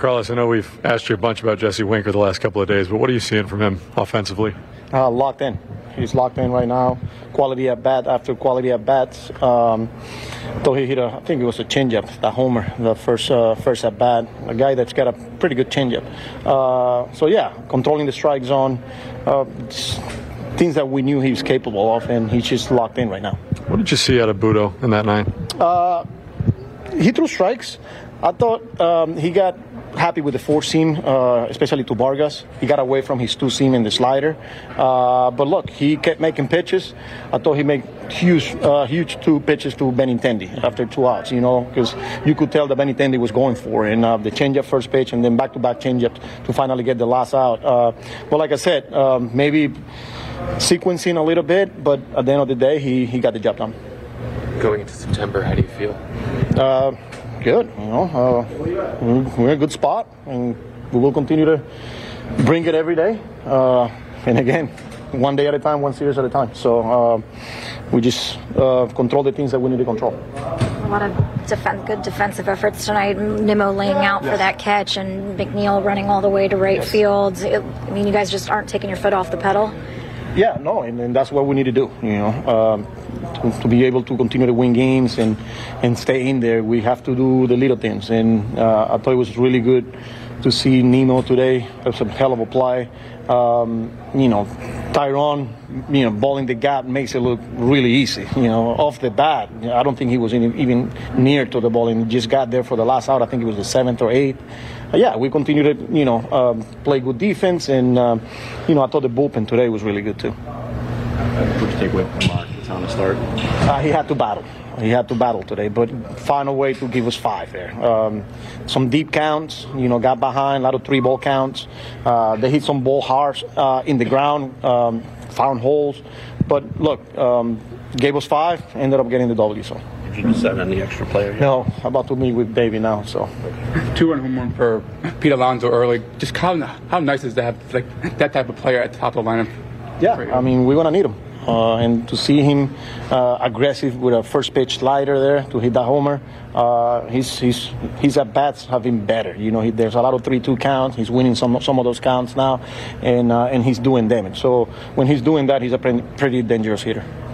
Carlos, I know we've asked you a bunch about Jesse Winker the last couple of days, but what are you seeing from him offensively? Locked in. He's locked in right now. Quality at bat after quality at bats. Though he hit I think it was a changeup, the homer, the first at bat. A guy that's got a pretty good changeup. So yeah, controlling the strike zone. Things that we knew he was capable of, and he's just locked in right now. What did you see out of Budo in that 9? He threw strikes. I thought he got happy with the 4-seam, especially to Vargas. He got away from his 2-seam and the slider. But look, he kept making pitches. I thought he made huge 2 pitches to Benintendi after 2 outs, because you could tell that Benintendi was going for it. And the changeup first pitch and then back-to-back changeup to finally get the last out. But like I said, maybe sequencing a little bit, but at the end of the day, he got the job done. Going into September, how do you feel? Good. We're in a good spot, and we will continue to bring it every day. And again, one day at a time, one series at a time. So we just control the things that we need to control. A lot of good defensive efforts tonight. Nimmo laying out for that catch, and McNeil running all the way to right field. You guys just aren't taking your foot off the pedal. Yeah, no, and that's what we need to do. To be able to continue to win games and stay in there, we have to do the little things. And I thought it was really good to see Nimmo today. It was a hell of a play. Tyrone, balling the gap makes it look really easy. Off the bat, I don't think he was even near to the ball, and just got there for the last out. I think it was the 7th or 8th. Yeah, we continue to play good defense, and I thought the bullpen today was really good too. What did you take away from Montana start? He had to battle. He had to battle today, but found a way to give us 5 there. Some deep counts, got behind, a lot of 3-ball counts. They hit some ball hard in the ground, found holes. But look, gave us 5, ended up getting the W. So. Did you decide on the extra player? No, I'm about to meet with Baby now. So. 2-run home run for Pete Alonso early. Just how nice is to have that type of player at the top of the lineup? Yeah, we're gonna need him. And to see him aggressive with a first pitch slider there to hit that homer, his at bats have been better. There's a lot of 3-2 counts. He's winning some of those counts now, and he's doing damage. So when he's doing that, he's a pretty dangerous hitter.